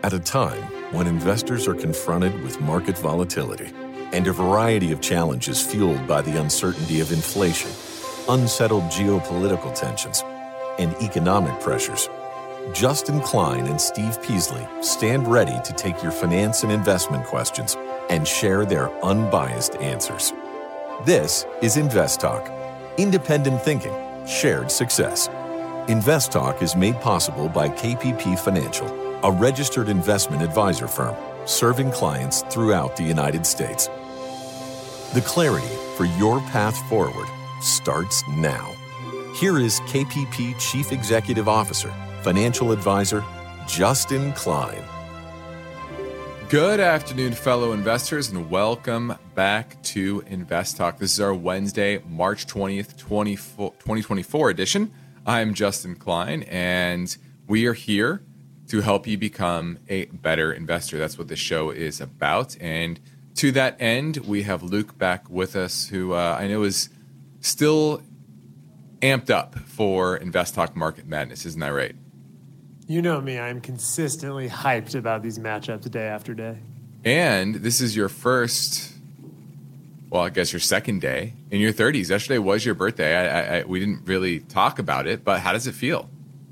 At a time when investors are confronted with market volatility and a variety of challenges fueled by the uncertainty of inflation, unsettled geopolitical tensions, and economic pressures, Justin Klein and Steve Peasley stand ready to take your finance and investment questions and share their unbiased answers. This is Invest Talk, independent thinking, shared success. Invest Talk is made possible by KPP Financial, a registered investment advisor firm serving clients throughout the United States. The clarity for your path forward starts now. Here is KPP Chief Executive Officer, Financial Advisor, Justin Klein. Good afternoon, fellow investors, and welcome back to Invest Talk. This is our Wednesday, March 20th, 2024 edition. I'm Justin Klein, and we are here to help you become a better investor. That's what this show is about. And to that end, we have Luke back with us, who I know is still amped up for Invest Talk Market Madness. Isn't that right? You know me, I'm consistently hyped about these matchups day after day. And this is your first, well, I guess your second day in your 30s. Yesterday was your birthday. We didn't really talk about it, but how does it feel?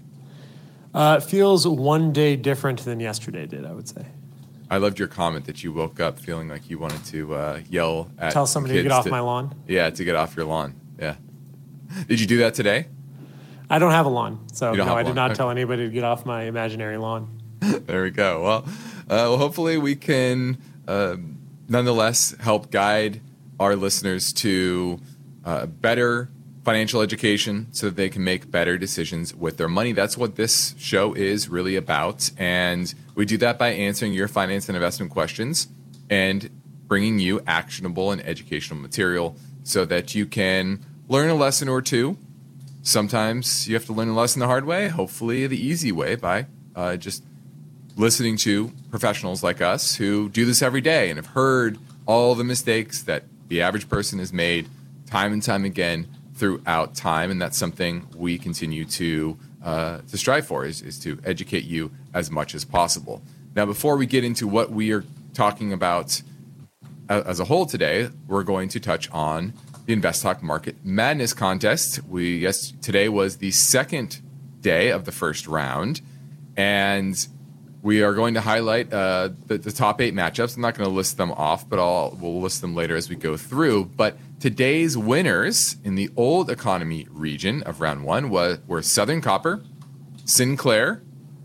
It feels one day different than yesterday did, I would say. I loved your comment that you woke up feeling like you wanted to yell at Tell somebody to get off my lawn? Yeah, to get off your lawn. Yeah. Did you do that today? I don't have a lawn, so no, I did not Okay. tell anybody to get off my imaginary lawn. There we go. Well, hopefully we can nonetheless help guide our listeners to better financial education so that they can make better decisions with their money. That's what this show is really about. And we do that by answering your finance and investment questions and bringing you actionable and educational material so that you can learn a lesson or two. Sometimes you have to learn a lesson the hard way, hopefully the easy way, by just listening to professionals like us who do this every day and have heard all the mistakes that the average person has made time and time again throughout time. And that's something we continue to strive for, is to educate you as much as possible. Now, before we get into what we are talking about as a whole today, we're going to touch on the Invest Talk Market Madness contest. Today was the second day of the first round, and we are going to highlight the top 8 matchups. I'm not going to list them off, but we'll list them later as we go through. But today's winners in the old economy region of round 1 were Southern Copper, Sinclair,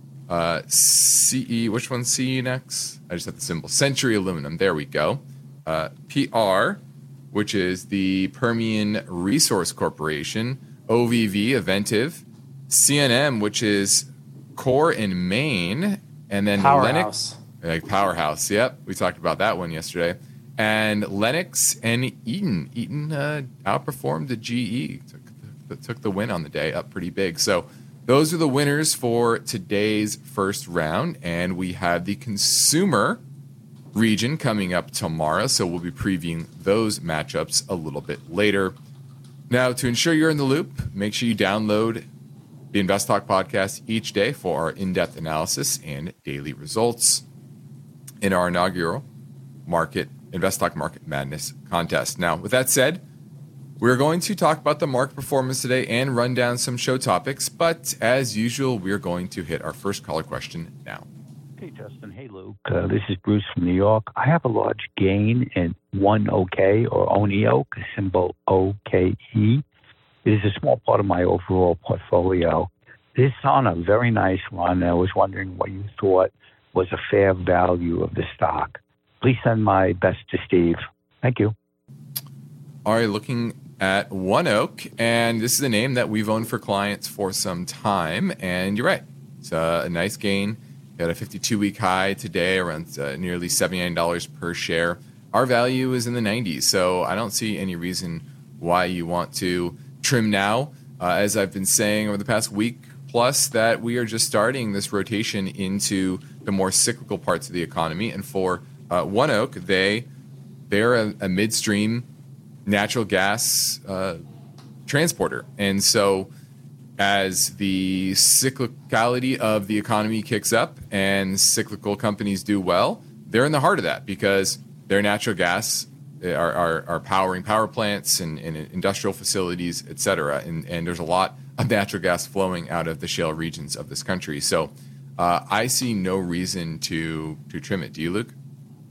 CE, which one's CE next? I just have the symbol. Century Aluminum, there we go. PR, which is the Permian Resource Corporation, OVV, Aventiv, CNM, which is Core in Maine, and then Powerhouse. Powerhouse, yep. We talked about that one yesterday. And Lennox and Eaton. Eaton outperformed the GE, took the win on the day, up pretty big. So those are the winners for today's first round, and we have the consumer region coming up tomorrow, so we'll be previewing those matchups a little bit later. Now, to ensure you're in the loop, make sure you download the Invest Talk podcast each day for our in-depth analysis and daily results in our inaugural Invest Talk Market Madness contest. Now, with that said, we're going to talk about the market performance today and run down some show topics, but as usual, we're going to hit our first caller question now. Hey, Justin. Hey, Luke. This is Bruce from New York. I have a large gain in ONEOK or ONEOK, symbol OKE. It is a small part of my overall portfolio. This is on a very nice run. I was wondering what you thought was a fair value of the stock. Please send my best to Steve. Thank you. All right, looking at ONEOK, and this is a name that we've owned for clients for some time, and you're right. It's a nice gain. Got a 52-week high today, around nearly $79 per share. Our value is in the 90s, so I don't see any reason why you want to trim now. As I've been saying over the past week plus, that we are just starting this rotation into the more cyclical parts of the economy. And for ONEOK, they're a midstream natural gas transporter. And so as the cyclicality of the economy kicks up and cyclical companies do well, they're in the heart of that because their natural gas are powering power plants and industrial facilities, et cetera. And there's a lot of natural gas flowing out of the shale regions of this country. So I see no reason to trim it. Do you, Luke?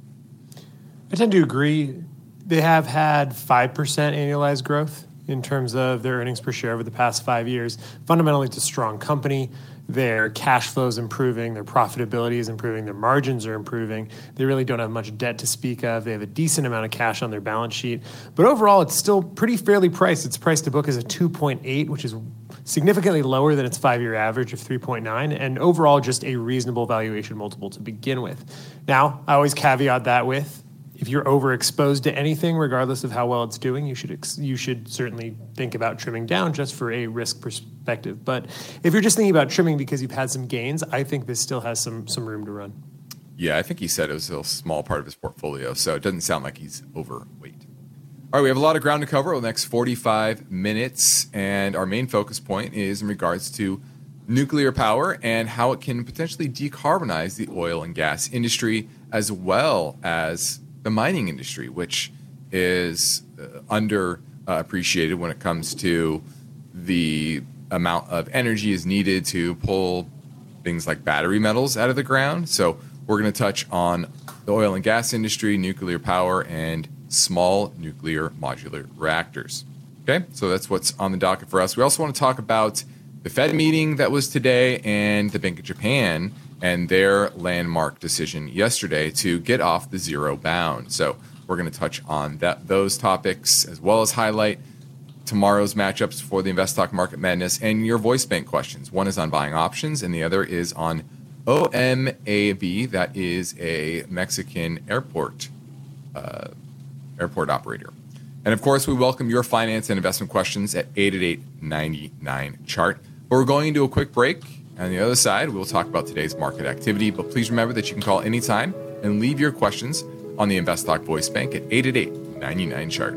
I tend to agree. They have had 5% annualized growth in terms of their earnings per share over the past 5 years. Fundamentally, it's a strong company. Their cash flow is improving. Their profitability is improving. Their margins are improving. They really don't have much debt to speak of. They have a decent amount of cash on their balance sheet. But overall, it's still pretty fairly priced. Its price to book is a 2.8, which is significantly lower than its 5-year average of 3.9, and overall just a reasonable valuation multiple to begin with. Now, I always caveat that with, if you're overexposed to anything, regardless of how well it's doing, you should certainly think about trimming down just for a risk perspective. But if you're just thinking about trimming because you've had some gains, I think this still has some room to run. Yeah, I think he said it was a small part of his portfolio, so it doesn't sound like he's overweight. All right, we have a lot of ground to cover over the next 45 minutes, and our main focus point is in regards to nuclear power and how it can potentially decarbonize the oil and gas industry as well as the mining industry, which is underappreciated when it comes to the amount of energy is needed to pull things like battery metals out of the ground. So we're going to touch on the oil and gas industry, nuclear power, and small nuclear modular reactors. Okay, so that's what's on the docket for us. We also want to talk about the Fed meeting that was today and the Bank of Japan and their landmark decision yesterday to get off the zero bound. So we're going to touch on those topics as well as highlight tomorrow's matchups for the InvestTalk Market Madness and your voice bank questions. One is on buying options and the other is on OMAB, that is a Mexican airport operator. And of course, we welcome your finance and investment questions at 888-99-CHART. But we're going into a quick break. On the other side, we'll talk about today's market activity. But please remember that you can call anytime and leave your questions on the InvestTalk voice bank at 888-99-CHART.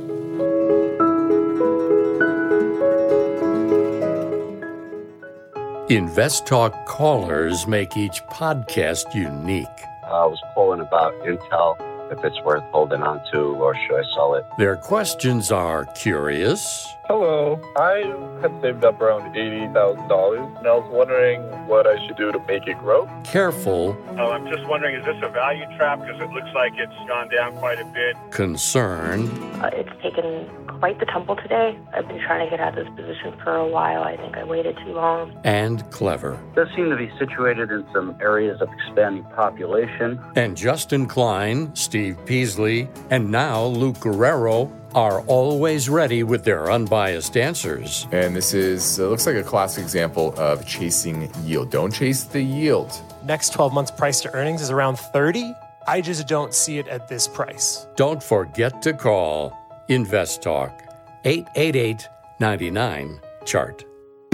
InvestTalk callers make each podcast unique. I was calling about Intel, if it's worth holding on to or should I sell it? Their questions are curious. Hello, I had saved up around $80,000 and I was wondering what I should do to make it grow. Careful. I'm just wondering, is this a value trap? Because it looks like it's gone down quite a bit. Concerned. It's taken quite the tumble today. I've been trying to get out of this position for a while. I think I waited too long. And clever. It does seem to be situated in some areas of expanding population. And Justin Klein, Steve Peasley, and now Luke Guerrero are always ready with their unbiased answers. And this is looks like a classic example of chasing yield. Don't chase the yield. Next 12 months price to earnings is around 30. I just don't see it at this price. Don't forget to call InvestTalk 888-99-CHART.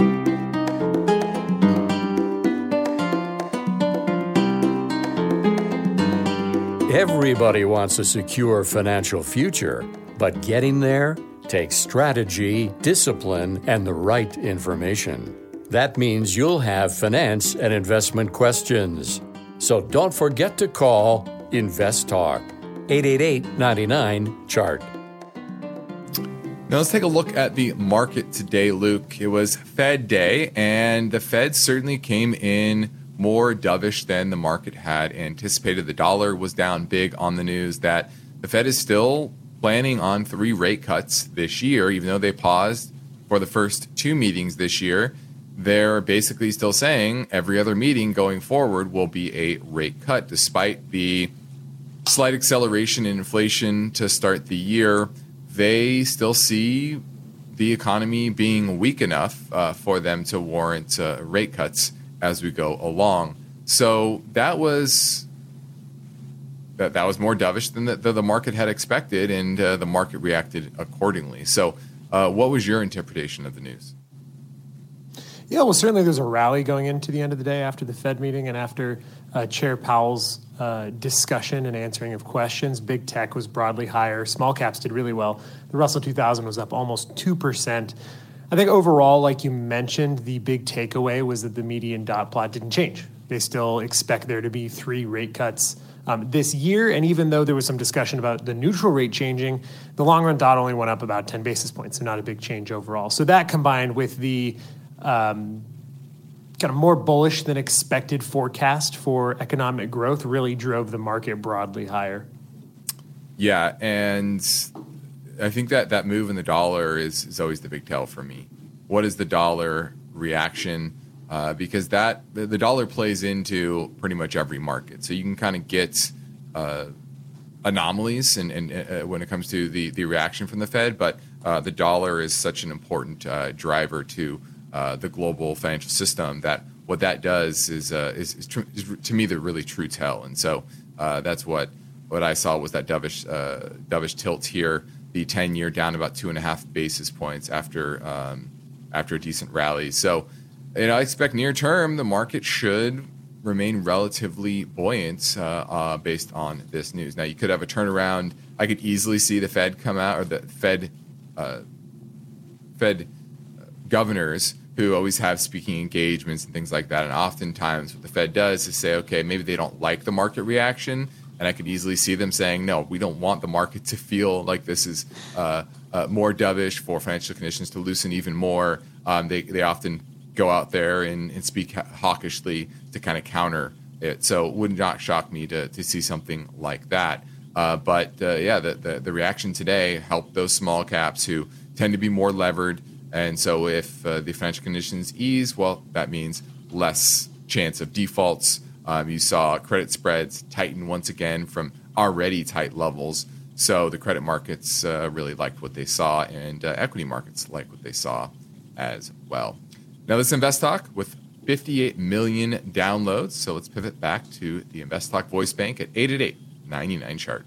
Everybody wants a secure financial future, but getting there takes strategy, discipline, and the right information. That means you'll have finance and investment questions. So don't forget to call InvestTalk 888-99-CHART. Now let's take a look at the market today, Luke. It was Fed Day, and the Fed certainly came in more dovish than the market had anticipated. The dollar was down big on the news that the Fed is still planning on 3 rate cuts this year, even though they paused for the first 2 meetings this year. They're basically still saying every other meeting going forward will be a rate cut, despite the slight acceleration in inflation to start the year. They still see the economy being weak enough for them to warrant rate cuts as we go along. So that was more dovish than the market had expected, and the market reacted accordingly. So what was your interpretation of the news? Yeah, well, certainly there's a rally going into the end of the day after the Fed meeting and after Chair Powell's discussion and answering of questions. Big tech was broadly higher. Small caps did really well. The Russell 2000 was up almost 2%. I think overall, like you mentioned, the big takeaway was that the median dot plot didn't change. They still expect there to be 3 rate cuts this year. And even though there was some discussion about the neutral rate changing, the long run dot only went up about 10 basis points, so not a big change overall. So that combined with the kind of more bullish than expected forecast for economic growth really drove the market broadly higher. Yeah, and I think that move in the dollar is always the big tell for me. What is the dollar reaction? Because the dollar plays into pretty much every market. So you can kind of get anomalies and when it comes to the reaction from the Fed, but the dollar is such an important driver to the global financial system that what that does is to me the really true tell. And so that's what I saw was that dovish tilt here. The 10-year down about 2.5 basis points after a decent rally. So I expect near term the market should remain relatively buoyant based on this news. Now you could have a turnaround. I could easily see the Fed come out, or the Fed governors who always have speaking engagements and things like that. And oftentimes what the Fed does is say, okay, maybe they don't like the market reaction. And I could easily see them saying, no, we don't want the market to feel like this is more dovish for financial conditions to loosen even more. They often go out there and speak hawkishly to kind of counter it. So it would not shock me to see something like that. But the reaction today helped those small caps who tend to be more levered. And so if the financial conditions ease, well, that means less chance of defaults. You saw credit spreads tighten once again from already tight levels. So the credit markets really liked what they saw, and equity markets liked what they saw as well. Now let's Invest Talk with 58 million downloads. So let's pivot back to the Invest Talk voice bank at 888-99-CHART.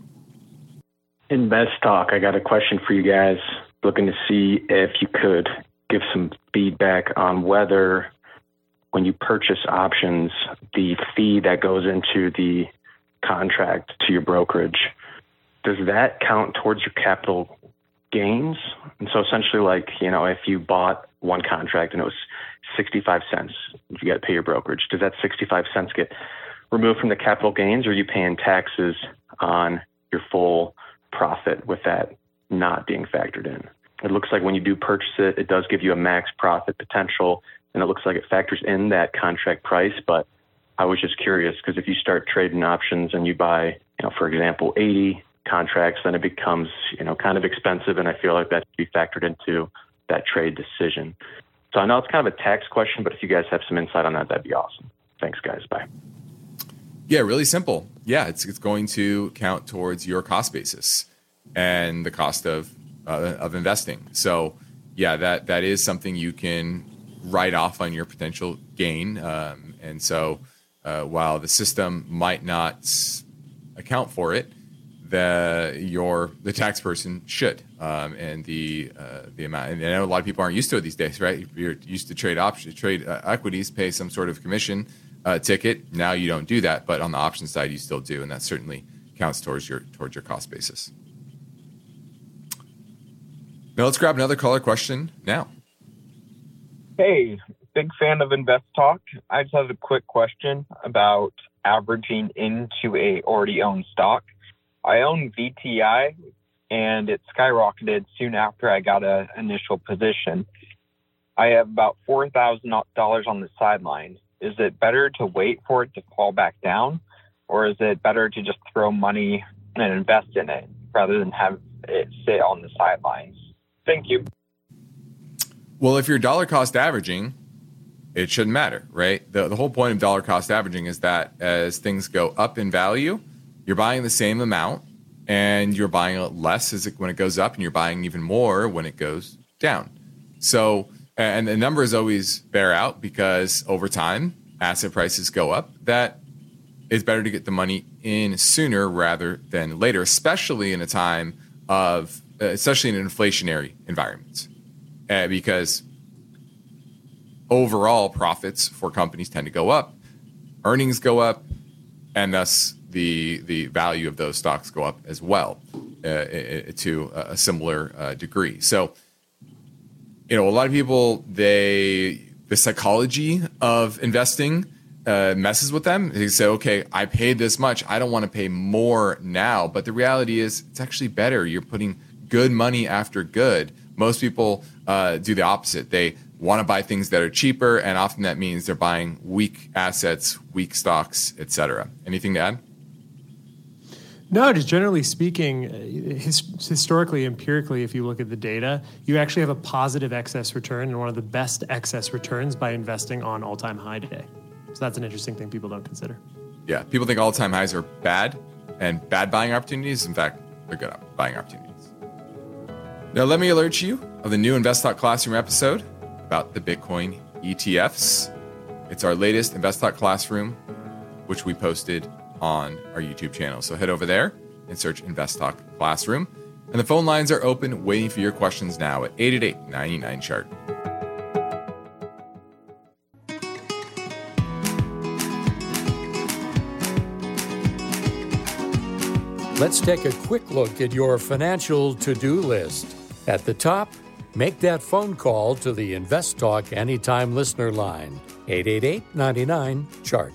Invest Talk, I got a question for you guys. Looking to see if you could give some feedback on whether when you purchase options, the fee that goes into the contract to your brokerage, does that count towards your capital gains? And so essentially, like, if you bought one contract and it was 65 cents, you got to pay your brokerage, does that 65 cents get removed from the capital gains, or are you paying taxes on your full profit with that not being factored in? It looks like when you do purchase it, it does give you a max profit potential, and it looks like it factors in that contract price. But I was just curious, because if you start trading options and you buy, for example, 80 contracts, then it becomes, kind of expensive, and I feel like that should be factored into that trade decision. So I know it's kind of a tax question, but if you guys have some insight on that, that'd be awesome. Thanks, guys. Bye. Yeah, really simple. Yeah, it's going to count towards your cost basis and the cost of investing. So yeah, that is something you can write off on your potential gain. And so while the system might not account for it, the tax person should. And the amount, and I know a lot of people aren't used to it these days, right? You're used to trade equities, pay some sort of commission ticket. Now you don't do that, but on the option side, you still do, and that certainly counts towards your cost basis. Now let's grab another caller question now. Hey, big fan of Invest Talk. I just have a quick question about averaging into a already owned stock. I own VTI, and it skyrocketed soon after I got an initial position. I have about $4,000 on the sideline. Is it better to wait for it to fall back down, or is it better to just throw money and invest in it rather than have it sit on the sidelines? Thank you. Well, if you're dollar cost averaging, it shouldn't matter, right? The whole point of dollar cost averaging is that as things go up in value, you're buying the same amount and you're buying less when it goes up, and you're buying even more when it goes down. So, and the numbers always bear out, because over time, asset prices go up. That it's better to get the money in sooner rather than later, especially in a time of, especially in an inflationary environment, because overall profits for companies tend to go up, earnings go up, and thus the value of those stocks go up as well to a similar degree. So a lot of people, the psychology of investing messes with them. They say, okay, I paid this much. I don't want to pay more now. But the reality is it's actually better. You're putting good money after good. Most people do the opposite. They want to buy things that are cheaper, and often that means they're buying weak assets, weak stocks, etc. Anything to add? No, just generally speaking, historically, empirically, if you look at the data, you actually have a positive excess return and one of the best excess returns by investing on all-time high today. So that's an interesting thing people don't consider. Yeah, people think all-time highs are bad and bad buying opportunities. In fact, they're good buying opportunities. Now, let me alert you of the new Invest Talk Classroom episode about the Bitcoin ETFs. It's our latest Invest Talk Classroom, which we posted on our YouTube channel. So head over there and search Invest Talk Classroom. And the phone lines are open, waiting for your questions now at 888-99-CHART. Let's take a quick look at your financial to-do list. At the top, make that phone call to the Invest Talk Anytime listener line, 888-99-CHART.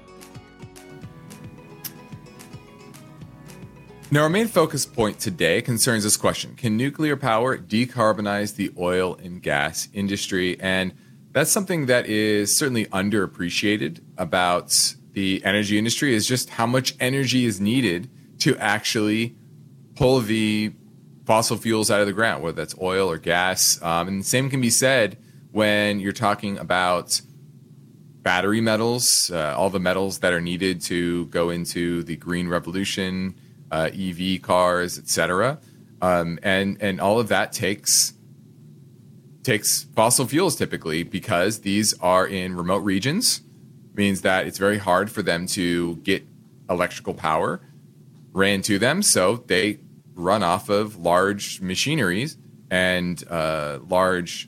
Now, our main focus point today concerns this question: can nuclear power decarbonize the oil and gas industry? And that's something that is certainly underappreciated about the energy industry, is just how much energy is needed to actually pull the fossil fuels out of the ground, whether that's oil or gas. And the same can be said when you're talking about battery metals, all the metals that are needed to go into the green revolution, EV cars, etc. And all of that takes fossil fuels typically, because these are in remote regions. Means that it's very hard for them to get electrical power ran to them, so they run off of large machineries and large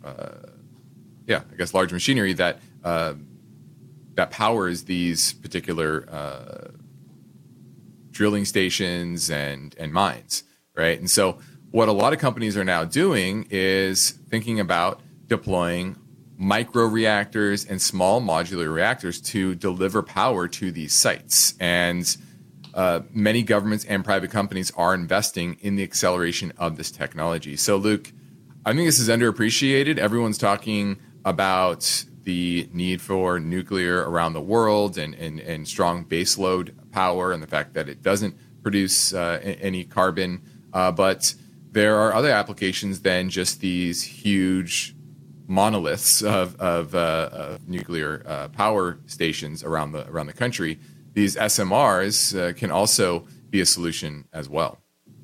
machinery that powers these particular drilling stations and mines, right? And so what a lot of companies are now doing is thinking about deploying microreactors and small modular reactors to deliver power to these sites. And many governments and private companies are investing in the acceleration of this technology. So, Luke, I think this is underappreciated. Everyone's talking about the need for nuclear around the world and strong baseload power, and the fact that it doesn't produce any carbon. But there are other applications than just these huge monoliths of nuclear power stations around the country. These SMRs can also be a solution as well.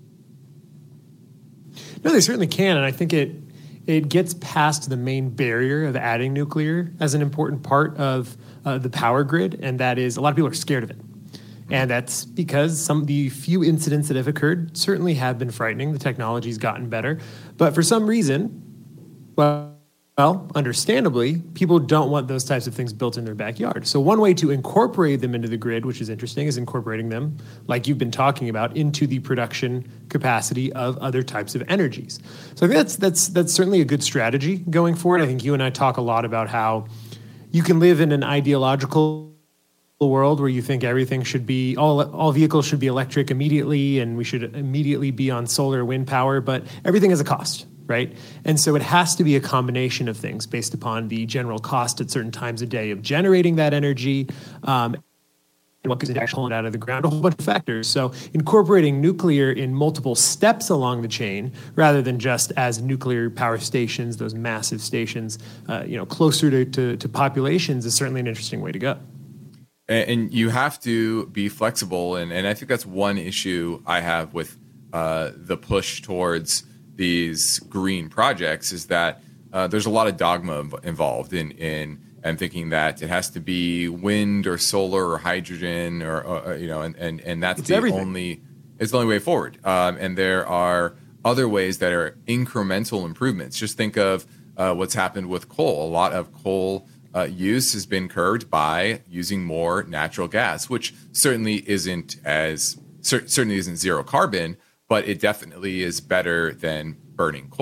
No, they certainly can, and I think it gets past the main barrier of adding nuclear as an important part of the power grid, and that is a lot of people are scared of it. And that's because some of the few incidents that have occurred certainly have been frightening. The technology's gotten better. But for some reason, well, understandably, people don't want those types of things built in their backyard. So one way to incorporate them into the grid, which is interesting, is incorporating them, like you've been talking about, into the production capacity of other types of energies. So I think that's certainly a good strategy going forward. I think you and I talk a lot about how you can live in an ideological world where you think everything should be, all vehicles should be electric immediately, and we should immediately be on solar or wind power, but everything has a cost, right? And so it has to be a combination of things based upon the general cost at certain times of day of generating that energy, and what goes into actually pulling it out of the ground, a whole bunch of factors. So incorporating nuclear in multiple steps along the chain, rather than just as nuclear power stations, those massive stations, closer to populations, is certainly an interesting way to go. And you have to be flexible, and I think that's one issue I have with the push towards these green projects, is that there's a lot of dogma involved in thinking that it has to be wind or solar or hydrogen and that's the only way forward. And there are other ways that are incremental improvements. Just think of what's happened with coal. A lot of coal use has been curbed by using more natural gas, which certainly isn't zero carbon, but it definitely is better than burning coal,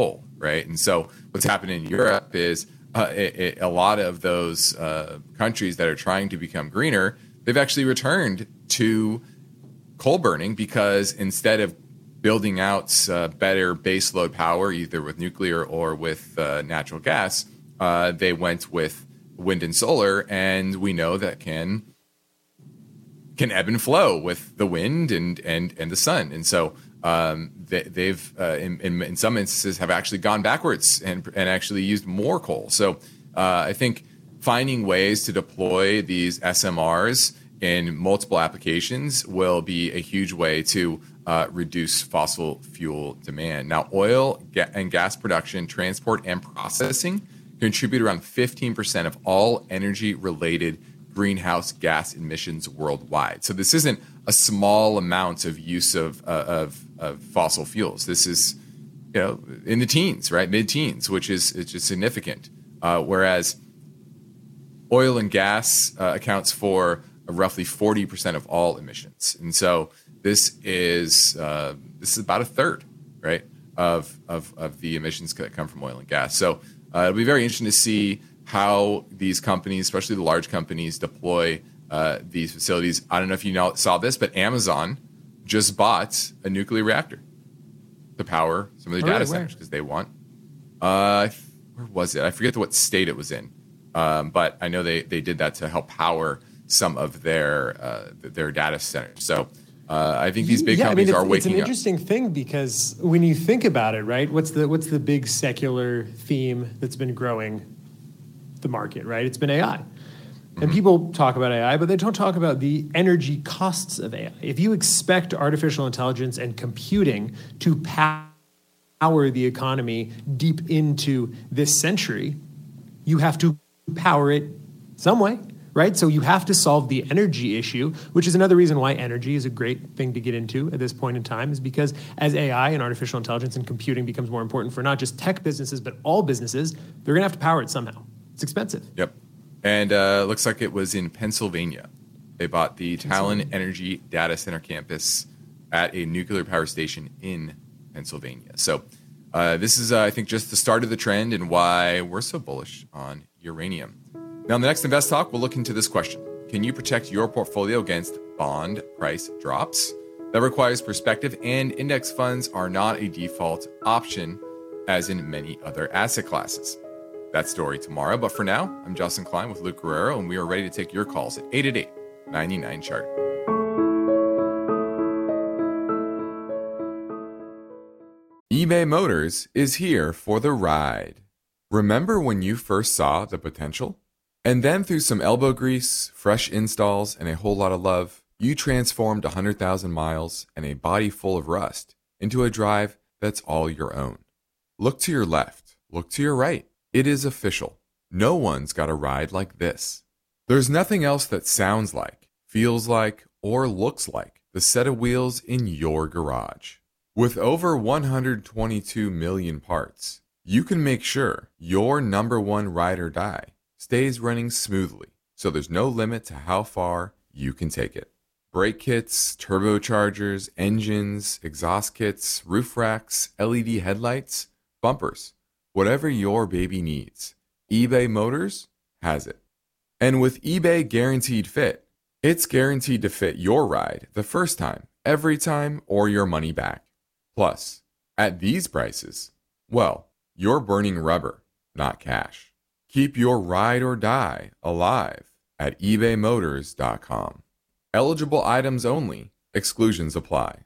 right? And so what's happening in Europe is a lot of those countries that are trying to become greener, they've actually returned to coal burning because instead of building out better baseload power, either with nuclear or with natural gas, they went with wind and solar, and we know that can ebb and flow with the wind and the sun. And so they've in some instances have actually gone backwards and actually used more coal. So I think finding ways to deploy these SMRs in multiple applications will be a huge way to reduce fossil fuel demand. Now, oil and gas production, transport, and processing contribute around 15% of all energy-related greenhouse gas emissions worldwide. So this isn't a small amount of use of fossil fuels. This is, in the teens, right, mid-teens, which is just significant. Whereas oil and gas accounts for roughly 40% of all emissions, and so this is about a third, right, of the emissions that come from oil and gas. So it'll be very interesting to see how these companies, especially the large companies, deploy these facilities. I don't know if you saw this, but Amazon just bought a nuclear reactor to power some of their data centers because they want. Where was it? I forget what state it was in, but I know they did that to help power some of their data centers. So I think these big companies are waking up. It's an interesting thing because when you think about it, right? What's the big secular theme that's been growing the market, right? It's been AI. And people talk about AI, but they don't talk about the energy costs of AI. If you expect artificial intelligence and computing to power the economy deep into this century, you have to power it some way, right? So you have to solve the energy issue, which is another reason why energy is a great thing to get into at this point in time, is because as AI and artificial intelligence and computing becomes more important for not just tech businesses, but all businesses, they're going to have to power it somehow. It's expensive. Yep. And looks like it was in Pennsylvania. They bought the Talon Energy Data Center campus at a nuclear power station in Pennsylvania. So this is, I think, just the start of the trend and why we're so bullish on uranium. Now, in the next Invest Talk, we'll look into this question. Can you protect your portfolio against bond price drops? That requires perspective, and index funds are not a default option, as in many other asset classes. That story tomorrow. But for now, I'm Justin Klein with Luke Guerrero, and we are ready to take your calls at 888-99-CHART. eBay Motors is here for the ride. Remember when you first saw the potential? And then through some elbow grease, fresh installs, and a whole lot of love, you transformed 100,000 miles and a body full of rust into a drive that's all your own. Look to your left. Look to your right. It is official. No one's got a ride like this. There's nothing else that sounds like, feels like, or looks like the set of wheels in your garage. With over 122 million parts, you can make sure your number one ride or die stays running smoothly, so there's no limit to how far you can take it. Brake kits, turbochargers, engines, exhaust kits, roof racks, LED headlights, bumpers. Whatever your baby needs, eBay Motors has it. And with eBay Guaranteed Fit, it's guaranteed to fit your ride the first time, every time, or your money back. Plus, at these prices, well, you're burning rubber, not cash. Keep your ride or die alive at ebaymotors.com. Eligible items only. Exclusions apply.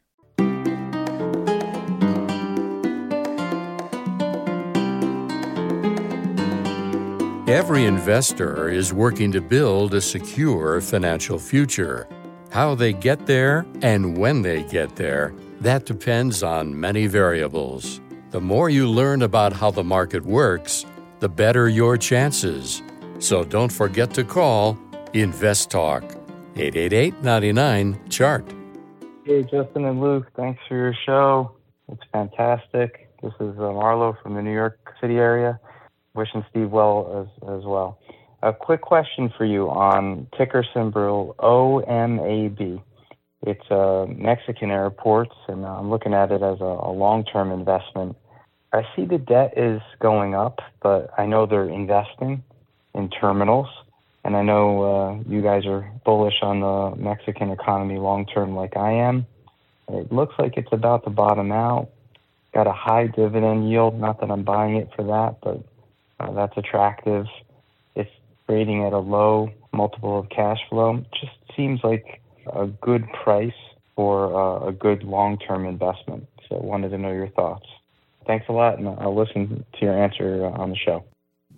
Every investor is working to build a secure financial future. How they get there and when they get there, that depends on many variables. The more you learn about how the market works, the better your chances. So don't forget to call Invest Talk, 888-99-CHART. Hey, Justin and Luke, thanks for your show. It's fantastic. This is Marlo from the New York City area. Wishing Steve well as well. A quick question for you on ticker symbol OMAB. It's Mexican Airports, and I'm looking at it as a long-term investment. I see the debt is going up, but I know they're investing in terminals. And I know you guys are bullish on the Mexican economy long-term like I am. It looks like it's about to bottom out. Got a high dividend yield. Not that I'm buying it for that, but that's attractive. It's trading at a low multiple of cash flow. Just seems like a good price for a good long-term investment. So I wanted to know your thoughts. Thanks a lot, and I'll listen to your answer on the show.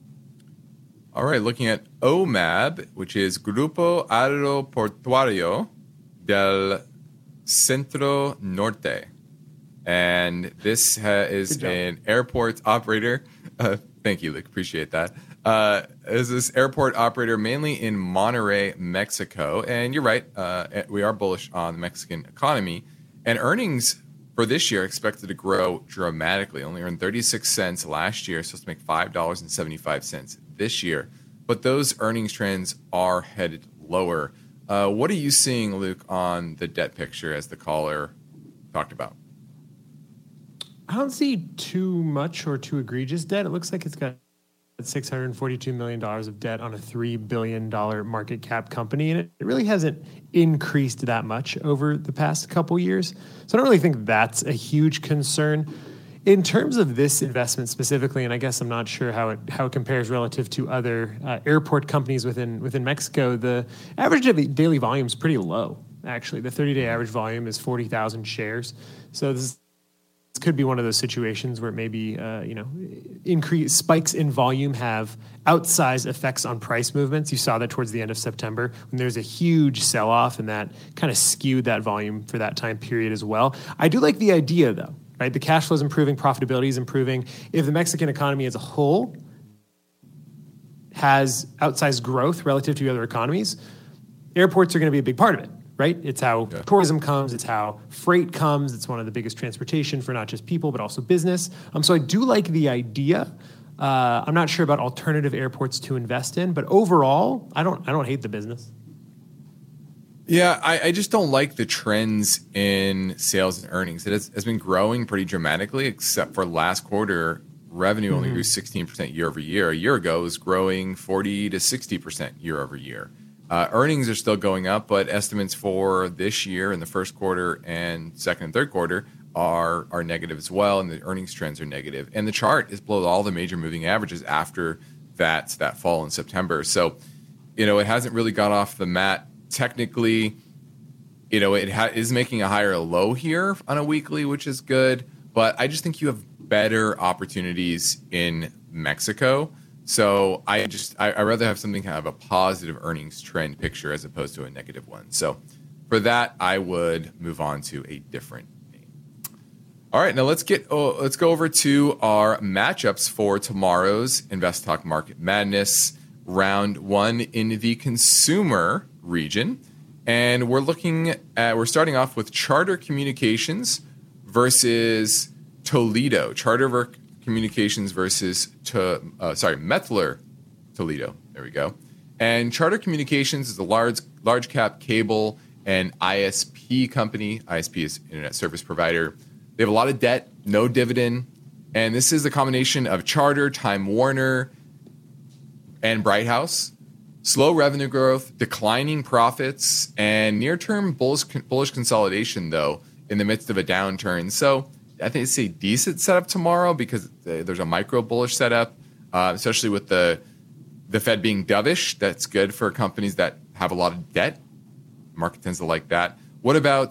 All right, looking at OMAB, which is Grupo Aeroportuario del Centro Norte. And this is an airport operator. Thank you, Luke. Appreciate that. Is this airport operator mainly in Monterrey, Mexico. And you're right, we are bullish on the Mexican economy. And earnings for this year are expected to grow dramatically. Only earned 36 cents last year, supposed to make $5.75 this year. But those earnings trends are headed lower. What are you seeing, Luke, on the debt picture as the caller talked about? I don't see too much or too egregious debt. It looks like it's got $642 million of debt on a $3 billion market cap company, and it really hasn't increased that much over the past couple years. So I don't really think that's a huge concern. In terms of this investment specifically, and I guess I'm not sure how it compares relative to other airport companies within Mexico, the average daily volume is pretty low, actually. The 30-day average volume is 40,000 shares. So this could be one of those situations where maybe increased spikes in volume have outsized effects on price movements. You saw that towards the end of September when there's a huge sell-off, and that kind of skewed that volume for that time period as well. I do like the idea, though. Right, the cash flow is improving, profitability is improving. If the Mexican economy as a whole has outsized growth relative to other economies, airports are going to be a big part of it. Right, it's how tourism comes, it's how freight comes. It's one of the biggest transportation for not just people but also business. So I do like the idea. I'm not sure about alternative airports to invest in, but overall, I don't hate the business. Yeah, I just don't like the trends in sales and earnings. It has been growing pretty dramatically, except for last quarter. Revenue only grew 16% year over year. A year ago, it was growing 40 to 60% year over year. Earnings are still going up, but estimates for this year in the first quarter and second and third quarter are negative as well, and the earnings trends are negative. And the chart is below all the major moving averages after that fall in September. So, it hasn't really got off the mat. Technically, it is making a higher low here on a weekly, which is good. But I just think you have better opportunities in Mexico. So I'd rather have something kind of a positive earnings trend picture as opposed to a negative one. So for that, I would move on to a different name. All right, now let's go over to our matchups for tomorrow's Invest Talk Market Madness round 1 in the consumer region, and we're starting off with Charter Communications versus Toledo. Charter Communications versus Mettler Toledo. There we go. And Charter Communications is a large cap cable and ISP company. ISP is internet service provider. They have a lot of debt, no dividend, and this is a combination of Charter, Time Warner, and Bright House. Slow revenue growth, declining profits, and near-term bullish consolidation, though, in the midst of a downturn. So I think it's a decent setup tomorrow because there's a micro-bullish setup, especially with the Fed being dovish. That's good for companies that have a lot of debt. The market tends to like that. What about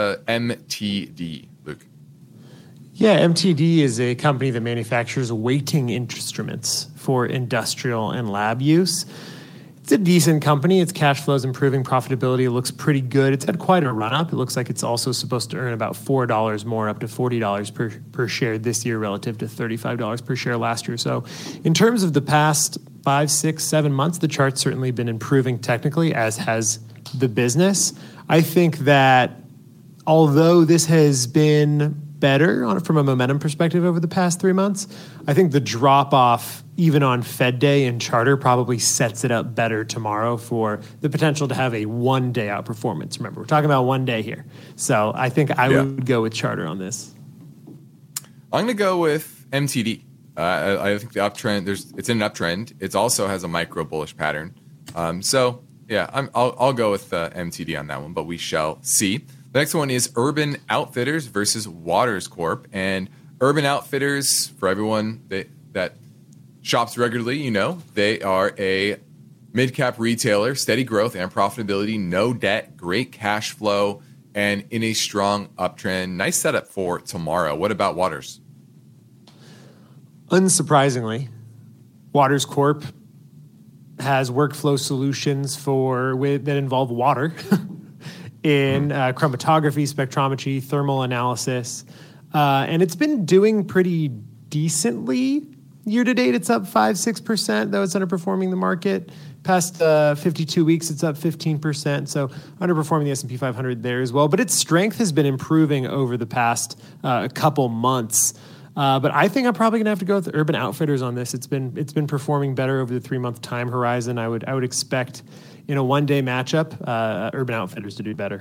MTD, Luke? Yeah, MTD is a company that manufactures weighting instruments for industrial and lab use. It's a decent company. Its cash flow is improving. Profitability looks pretty good. It's had quite a run-up. It looks like it's also supposed to earn about $4 more, up to $40 per share this year relative to $35 per share last year. So in terms of the past 5, 6, 7 months, the chart's certainly been improving technically, as has the business. I think that although this has been better from a momentum perspective over the past 3 months, I think the drop-off even on Fed Day and Charter probably sets it up better tomorrow for the potential to have a one-day outperformance. Remember, we're talking about 1 day here. So I think I would go with Charter on this. I'm going to go with MTD. I think the uptrend, it's in an uptrend. It also has a micro bullish pattern. So yeah, I'll go with MTD on that one, but we shall see. The next one is Urban Outfitters versus Waters Corp. And Urban Outfitters, for everyone that shops regularly, they are a mid-cap retailer, steady growth and profitability, no debt, great cash flow, and in a strong uptrend. Nice setup for tomorrow. What about Waters? Unsurprisingly, Waters Corp has workflow solutions that involve water in chromatography, spectrometry, thermal analysis. And it's been doing pretty decently. Year to date, it's up 5-6%, though it's underperforming the market. Past 52 weeks, it's up 15%, so underperforming the S&P 500 there as well. But its strength has been improving over the past couple months. But I think I'm probably going to have to go with Urban Outfitters on this. It's been performing better over the 3-month time horizon. I would expect in a one-day matchup, Urban Outfitters to do better.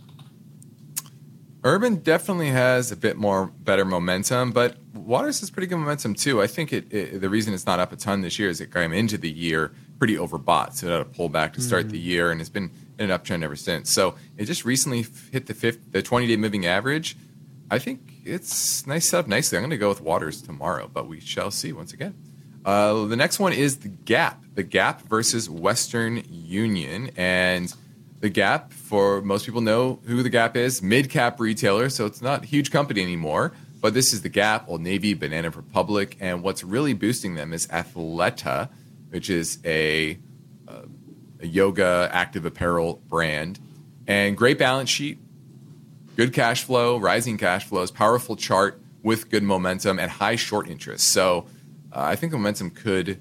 Urban definitely has a bit more better momentum, but Waters has pretty good momentum too. I think the reason it's not up a ton this year is it came into the year pretty overbought, so it had a pullback to start the year, and it's been in an uptrend ever since. So it just recently hit the 20-day moving average. I think it's nice setup nicely. I'm going to go with Waters tomorrow, but we shall see once again. The next one is the Gap. The Gap versus Western Union, and the Gap, for most people know who the Gap is, mid-cap retailer, so it's not a huge company anymore, but this is the Gap, Old Navy, Banana Republic, and what's really boosting them is Athleta, which is a yoga active apparel brand, and great balance sheet, good cash flow, rising cash flows, powerful chart with good momentum, and high short interest. So I think the momentum could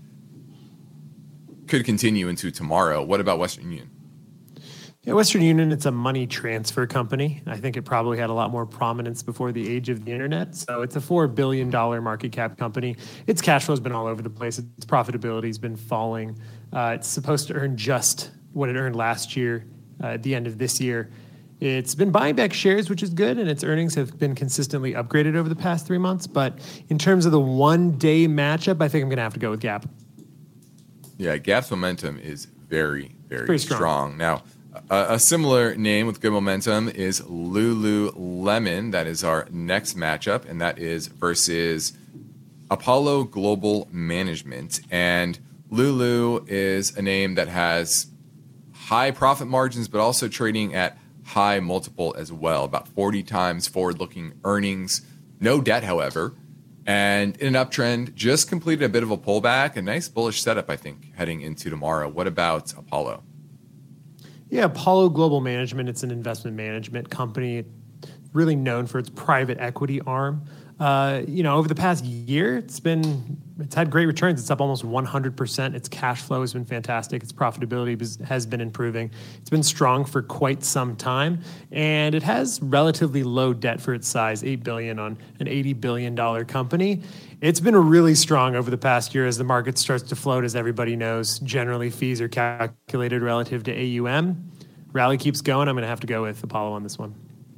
continue into tomorrow. What about Western Union? Yeah, Western Union, it's a money transfer company. I think it probably had a lot more prominence before the age of the internet. So it's a $4 billion market cap company. Its cash flow has been all over the place. Its profitability has been falling. It's supposed to earn just what it earned last year at the end of this year. It's been buying back shares, which is good, and its earnings have been consistently upgraded over the past 3 months. But in terms of the one-day matchup, I think I'm going to have to go with Gap. Yeah, Gap's momentum is very, very strong. Now, a similar name with good momentum is Lululemon. That is our next matchup, and that is versus Apollo Global Management. And Lulu is a name that has high profit margins, but also trading at high multiple as well, about 40 times forward-looking earnings. No debt, however. And in an uptrend, just completed a bit of a pullback. A nice bullish setup, I think, heading into tomorrow. What about Apollo? Yeah, Apollo Global Management, it's an investment management company really known for its private equity arm. Over the past year, it's had great returns. It's up almost 100%. Its cash flow has been fantastic. Its profitability has been improving. It's been strong for quite some time, and it has relatively low debt for its size, $8 billion on an $80 billion company. It's been really strong over the past year as the market starts to float. As everybody knows, generally fees are calculated relative to AUM. Rally keeps going. I'm going to have to go with Apollo on this one.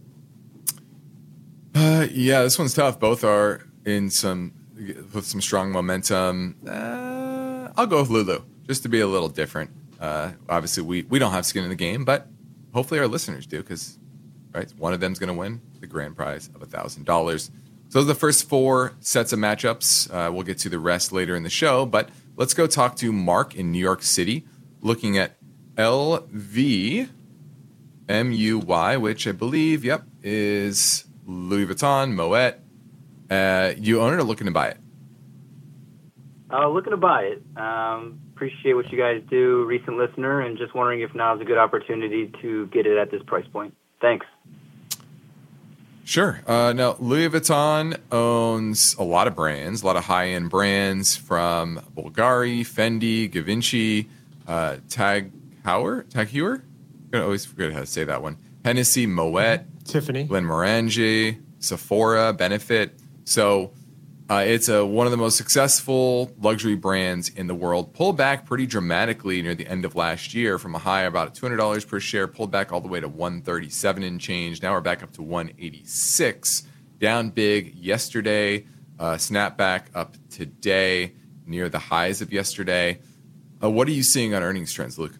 Yeah, this one's tough. Both are with some strong momentum. I'll go with Lulu, just to be a little different. Obviously, we don't have skin in the game, but hopefully our listeners do, because one of them's going to win the grand prize of $1,000. So those are the first 4 sets of matchups. We'll get to the rest later in the show, but let's go talk to Mark in New York City, looking at LVMUY, which I believe, is Louis Vuitton, Moet. You own it or looking to buy it? Looking to buy it. Appreciate what you guys do, recent listener, and just wondering if now is a good opportunity to get it at this price point. Thanks. Sure. Now, Louis Vuitton owns a lot of brands, a lot of high-end brands from Bulgari, Fendi, Givenchy, Tag Heuer? I always forget how to say that one. Hennessy, Moet, Tiffany, Glenmorangie, Sephora, Benefit. So it's one of the most successful luxury brands in the world. Pulled back pretty dramatically near the end of last year from a high of about $200 per share, pulled back all the way to $137 and change. Now we're back up to $186. Down big yesterday. snapback up today near the highs of yesterday. What are you seeing on earnings trends, Luke?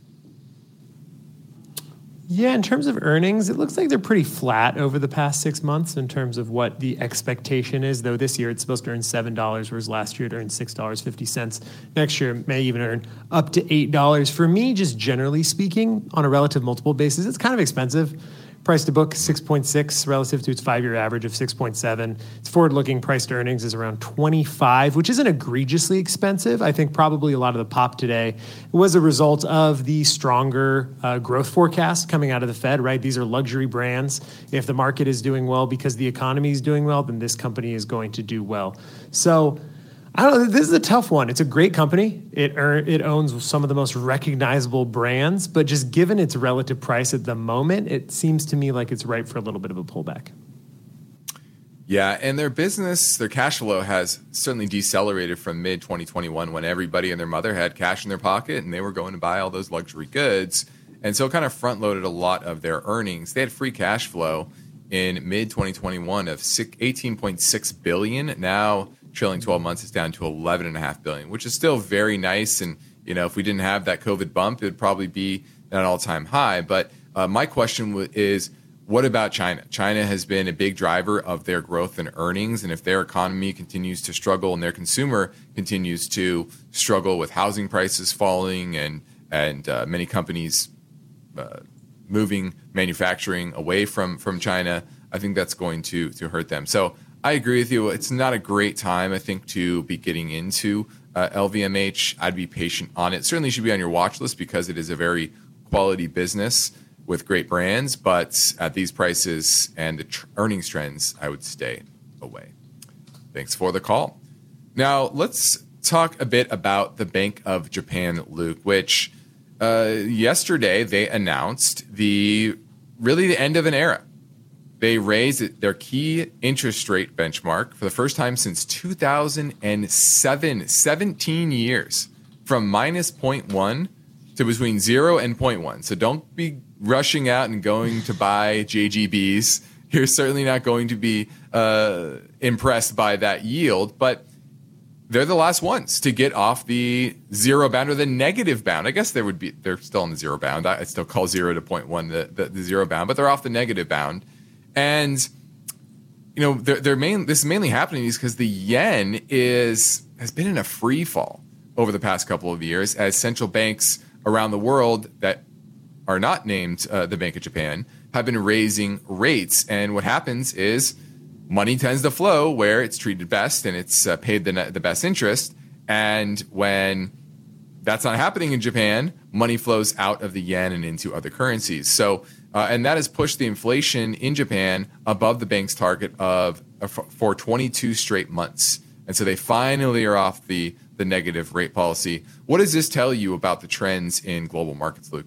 Yeah, in terms of earnings, it looks like they're pretty flat over the past 6 months in terms of what the expectation is, though this year it's supposed to earn $7, whereas last year it earned $6.50. Next year it may even earn up to $8. For me, just generally speaking, on a relative multiple basis, it's kind of expensive. Price to book 6.6 relative to its 5-year average of 6.7. Its forward-looking price to earnings is around 25, which isn't egregiously expensive. I think probably a lot of the pop today was a result of the stronger growth forecast coming out of the Fed, right? These are luxury brands. If the market is doing well because the economy is doing well, then this company is going to do well. So I don't know. This is a tough one. It's a great company. It owns some of the most recognizable brands, but just given its relative price at the moment, it seems to me like it's ripe for a little bit of a pullback. Yeah, and their business, their cash flow has certainly decelerated from mid-2021 when everybody and their mother had cash in their pocket and they were going to buy all those luxury goods. And so it kind of front-loaded a lot of their earnings. They had free cash flow in mid-2021 of $18.6 billion. Now, trailing 12 months is down to $11.5 billion, which is still very nice. And, if we didn't have that COVID bump, it would probably be at an all-time high. But my question is, what about China? China has been a big driver of their growth and earnings. And if their economy continues to struggle and their consumer continues to struggle with housing prices falling and many companies moving manufacturing away from China, I think that's going to hurt them. So I agree with you. It's not a great time, I think, to be getting into LVMH. I'd be patient on it. Certainly should be on your watch list because it is a very quality business with great brands. But at these prices and the earnings trends, I would stay away. Thanks for the call. Now, let's talk a bit about the Bank of Japan, Luke, which yesterday they announced the end of an era. They raised their key interest rate benchmark for the first time since 2007, 17 years, from minus 0.1 to between 0 and 0.1. So don't be rushing out and going to buy JGBs. You're certainly not going to be impressed by that yield, but they're the last ones to get off the zero bound or the negative bound. I guess they're still on the zero bound. I still call 0 to 0.1 the zero bound, but they're off the negative bound. And this is mainly happening because the yen has been in a free fall over the past couple of years as central banks around the world that are not named the Bank of Japan have been raising rates. And what happens is money tends to flow where it's treated best and it's paid the best interest. And when that's not happening in Japan, money flows out of the yen and into other currencies. So, and that has pushed the inflation in Japan above the bank's target for 22 straight months. And so they finally are off the negative rate policy. What does this tell you about the trends in global markets, Luke?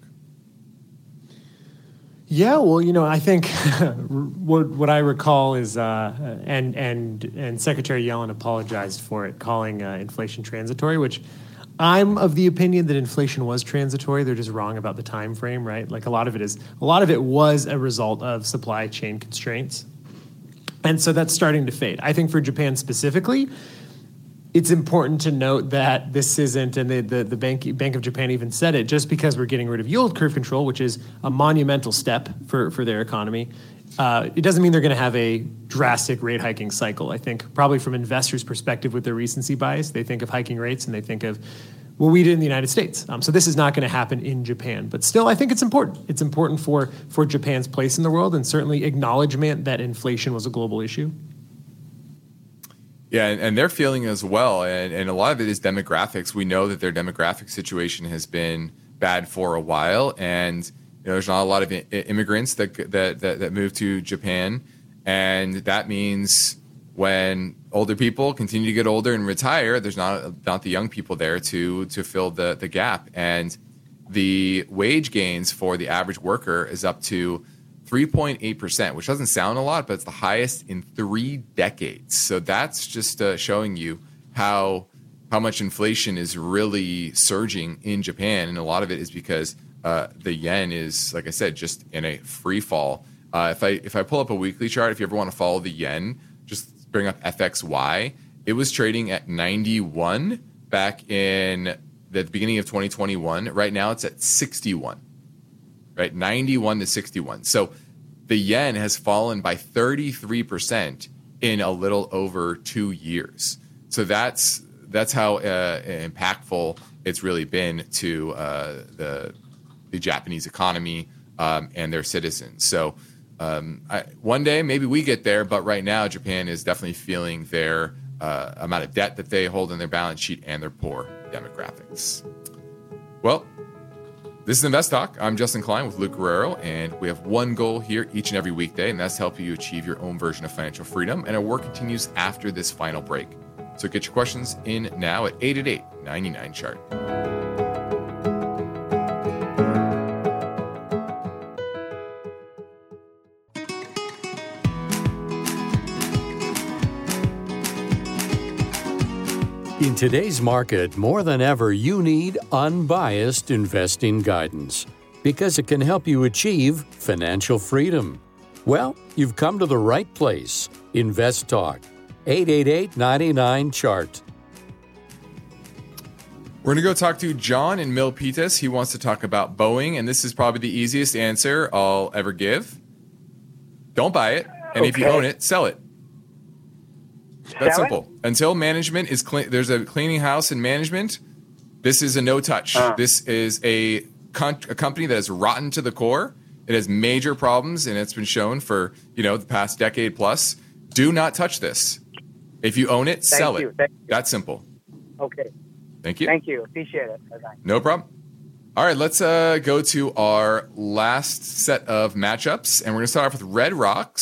Yeah, well, I think what I recall is, and Secretary Yellen apologized for it, calling inflation transitory, which I'm of the opinion that inflation was transitory. They're just wrong about the time frame, right? Like a lot of it was a result of supply chain constraints. And so that's starting to fade. I think for Japan specifically, it's important to note that this isn't, and the Bank of Japan even said it, just because we're getting rid of yield curve control, which is a monumental step for their economy, it doesn't mean they're going to have a drastic rate hiking cycle. I think probably from investors' perspective with their recency bias, they think of hiking rates and they think of, well, we did in the United States. So this is not going to happen in Japan. But still, I think it's important. It's important for Japan's place in the world and certainly acknowledgement that inflation was a global issue. Yeah, and they're feeling as well. And a lot of it is demographics. We know that their demographic situation has been bad for a while. And there's not a lot of immigrants that move to Japan. And that means when older people continue to get older and retire, there's not the young people there to fill the gap. And the wage gains for the average worker is up to 3.8%, which doesn't sound a lot, but it's the highest in 3 decades. So that's just showing you how much inflation is really surging in Japan. And a lot of it is because the yen is, like I said, just in a free fall. If I pull up a weekly chart, if you ever want to follow the yen, just bring up FXY. It was trading at 91 back in the beginning of 2021. Right now it's at 61, right? 91 to 61. So the yen has fallen by 33% in a little over 2 years. So that's how impactful it's really been to the Japanese economy and their citizens. So one day maybe we get there, but right now Japan is definitely feeling their amount of debt that they hold in their balance sheet and their poor demographics. Well, this is Invest Talk. I'm Justin Klein with Luke Guerrero, and we have one goal here each and every weekday, and that's to help you achieve your own version of financial freedom. And our work continues after this final break. So get your questions in now at 888-99-CHART. In today's market, more than ever, you need unbiased investing guidance because it can help you achieve financial freedom. Well, you've come to the right place. Invest Talk. 888-99-CHART. We're going to go talk to John in Milpitas. He wants to talk about Boeing, and this is probably the easiest answer I'll ever give. Don't buy it, and if you own it, sell it. That's simple. Until management is there's a cleaning house in management, this is a no touch. This is a company that is rotten to the core. It has major problems, and it's been shown for the past decade plus. Do not touch this. If you own it, sell it. That's simple. Okay. Thank you. Thank you. Appreciate it. Bye-bye. No problem. All right, let's go to our last set of matchups, and we're going to start off with Red Rock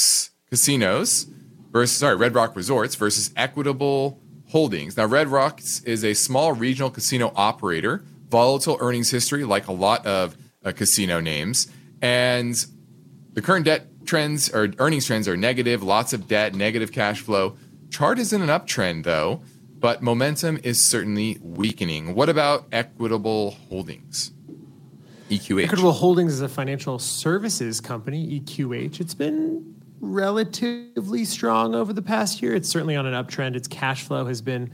Resorts versus Equitable Holdings. Now, Red Rocks is a small regional casino operator, volatile earnings history like a lot of casino names, and the current earnings trends are negative, lots of debt, negative cash flow. Chart is in an uptrend, though, but momentum is certainly weakening. What about Equitable Holdings? EQH. Equitable Holdings is a financial services company, EQH. It's been relatively strong over the past year. It's certainly on an uptrend. Its cash flow has been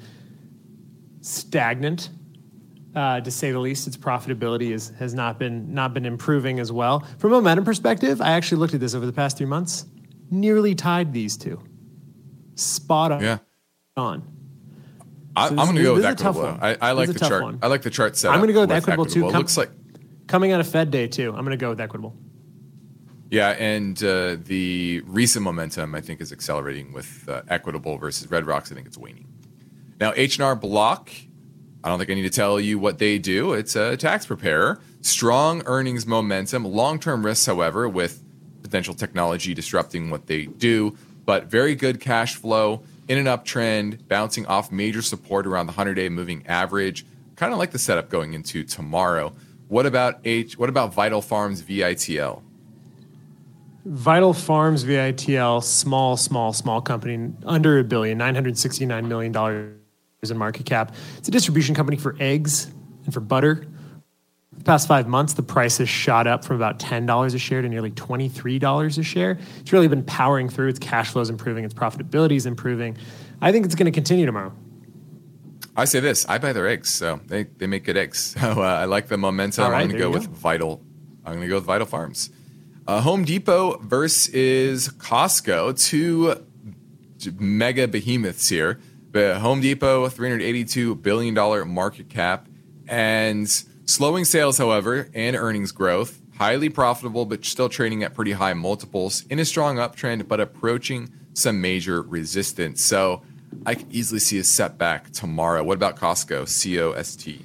stagnant, to say the least. Its profitability has not been improving as well. From a momentum perspective, I actually looked at this over the past 3 months. Nearly tied these two. Spot on. Yeah. On. I'm going to go with Equitable. I like the chart. One. I like the chart setup. I'm going to go with Equitable too. It looks like coming out of Fed Day too. I'm going to go with Equitable. Yeah, and the recent momentum, I think, is accelerating with Equitable versus Red Rocks. I think it's waning. Now, H&R Block, I don't think I need to tell you what they do. It's a tax preparer. Strong earnings momentum. Long-term risks, however, with potential technology disrupting what they do. But very good cash flow in an uptrend, bouncing off major support around the 100-day moving average. Kind of like the setup going into tomorrow. What about Vital Farms VITL? Vital Farms VITL, small company, under $1 billion, $969 million in market cap. It's a distribution company for eggs and for butter. The past 5 months, the price has shot up from about $10 a share to nearly $23 a share. It's really been powering through. Its cash flow is improving. Its profitability is improving. I think it's going to continue tomorrow. I say this. I buy their eggs, so they make good eggs. So I like the momentum. All right, I'm going to go with Vital. I'm going to go with Vital Farms. Home Depot versus Costco, two mega behemoths here. The Home Depot, $382 billion market cap, and slowing sales, however, and earnings growth. Highly profitable, but still trading at pretty high multiples. In a strong uptrend, but approaching some major resistance. So I could easily see a setback tomorrow. What about Costco? COST.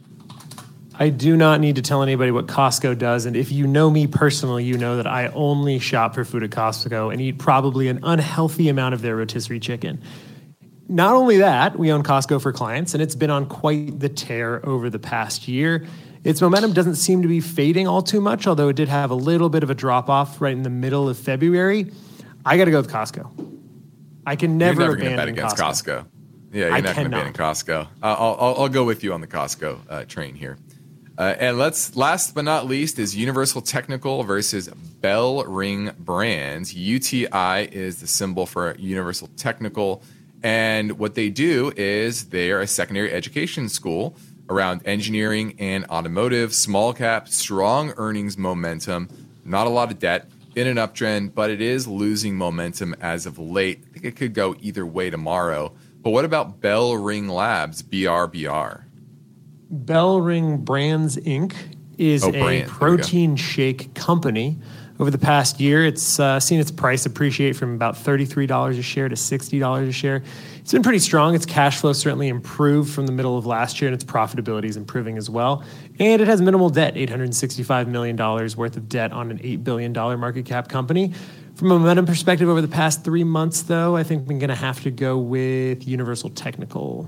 I do not need to tell anybody what Costco does, and if you know me personally, you know that I only shop for food at Costco and eat probably an unhealthy amount of their rotisserie chicken. Not only that, we own Costco for clients, and it's been on quite the tear over the past year. Its momentum doesn't seem to be fading all too much, although it did have a little bit of a drop-off right in the middle of February. I got to go with Costco. I can never abandon bet against Costco. Yeah, you're not going to abandon Costco. I'll go with you on the Costco train here. And last but not least is Universal Technical versus Bell Ring Brands. UTI is the symbol for Universal Technical. And what they do is they are a secondary education school around engineering and automotive, small cap, strong earnings momentum, not a lot of debt, in an uptrend, but it is losing momentum as of late. I think it could go either way tomorrow. But what about Bell Ring Labs, BRBR? Bell Ring Brands, Inc. is a protein shake company. Over the past year, it's seen its price appreciate from about $33 a share to $60 a share. It's been pretty strong. Its cash flow certainly improved from the middle of last year, and its profitability is improving as well. And it has minimal debt, $865 million worth of debt on an $8 billion market cap company. From a momentum perspective over the past 3 months, though, I think I'm going to have to go with Universal Technical.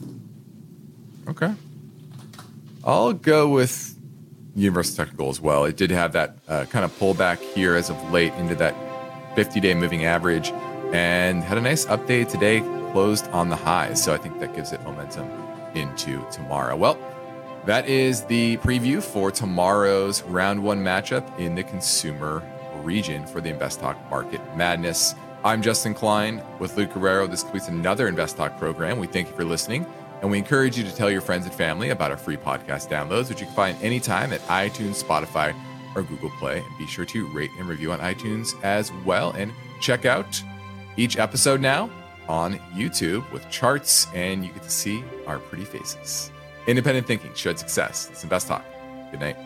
Okay. I'll go with Universal Technical as well. It did have that kind of pullback here as of late into that 50-day moving average and had a nice update today, closed on the highs. So I think that gives it momentum into tomorrow. Well, that is the preview for tomorrow's round one matchup in the consumer region for the Invest Talk Market Madness. I'm Justin Klein with Luke Guerrero. This completes another Invest Talk program. We thank you for listening, and we encourage you to tell your friends and family about our free podcast downloads, which you can find anytime at iTunes, Spotify, or Google Play. And be sure to rate and review on iTunes as well. And check out each episode now on YouTube with charts, and you get to see our pretty faces. Independent thinking, shared success. It's Invest Talk. Good night.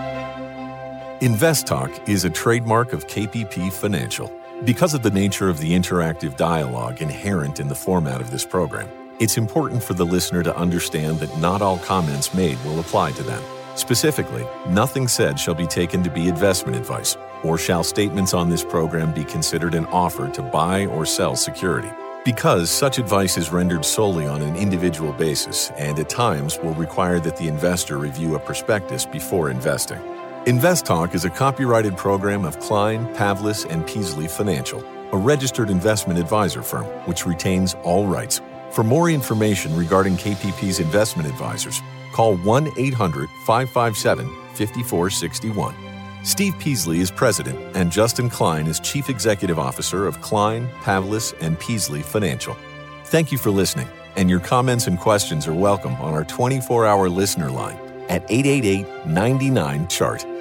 Invest Talk is a trademark of KPP Financial. Because of the nature of the interactive dialogue inherent in the format of this program, it's important for the listener to understand that not all comments made will apply to them. Specifically, nothing said shall be taken to be investment advice, or shall statements on this program be considered an offer to buy or sell security. Because such advice is rendered solely on an individual basis and at times will require that the investor review a prospectus before investing. Invest Talk is a copyrighted program of Klein, Pavlis, and Peasley Financial, a registered investment advisor firm which retains all rights. For more information regarding KPP's investment advisors, call 1-800-557-5461. Steve Peasley is president, and Justin Klein is chief executive officer of Klein, Pavlis, and Peasley Financial. Thank you for listening, and your comments and questions are welcome on our 24-hour listener line at 888-99-CHART.